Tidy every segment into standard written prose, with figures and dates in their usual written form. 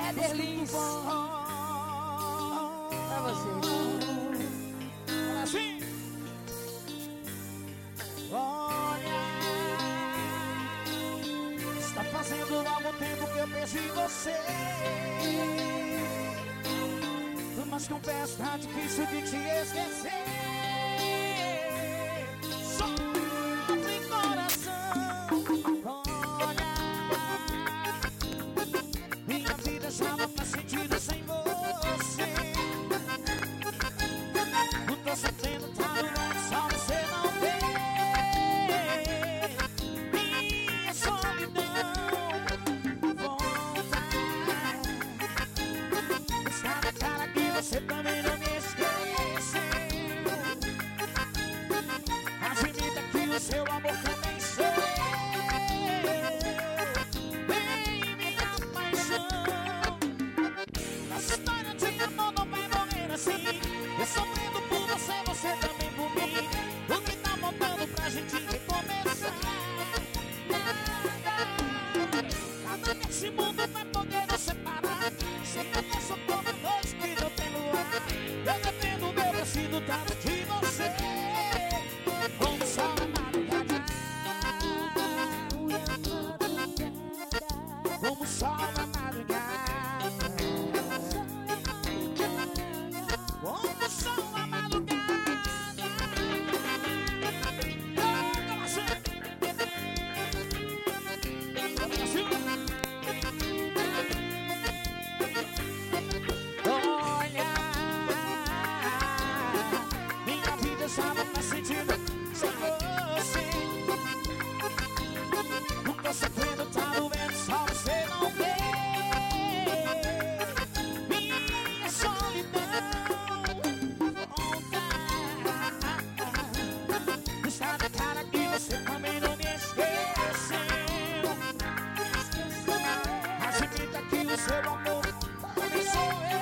Éder Lins. Pra você. Assim. Olha, está fazendo algum tempo que eu penso em você, mas confesso, tá difícil de te esquecer. Sofre coração. Olha, minha vida já não faz sentido sem você. Não tô sofrendo, tá doendo, só você não vê. Minha solidão volta. Está na cara que você também não me esqueceu. Admita que o seu amor também sou eu. Vem, minha paixão. Nossa história de amor não vai morrer assim. Eu sofrendo por você, você também por mim. O que tá faltando pra gente recomeçar? Nada nesse mundo vai poder nos separar. Sem você só como noite que não tem luar. Eu dependo do meu vestido dado de você. Como só na madrugada. Como só na madrugada. Como só na madrugada. Olha, minha vida já não faz sentido sem você. Não tô sofrendo, tá doendo, só você não vê. Minha solidão volta. Está na cara que você também não me esqueceu. Admita que o seu amor também sou eu.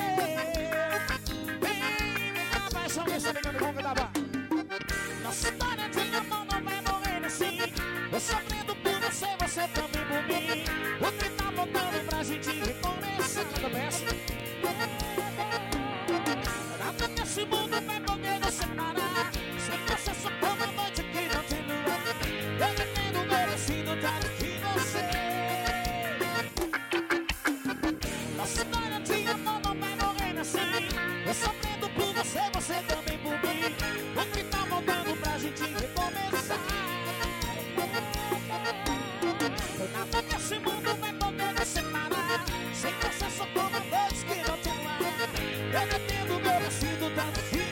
Vem, minha paixão, deixa eu ver quando vamos cantar. Nossa história de amor não vai morrer assim. Eu sofrendo por você, você também por mim. O que tá faltando pra gente recomeçar? Nada nesse mundo vai poder nos separar. Sem você só como a noite que não tem luar. Eu dependo do meu vestido dado de você. Nossa história de amor não vai morrer assim. Eu sofrendo por você, você também por mim. O que tá faltando pra gente recomeçar? Nada nesse mundo vai poder nos separar. Sem você só como a noite que não tem luar. Eu dependo do meu vestido dado de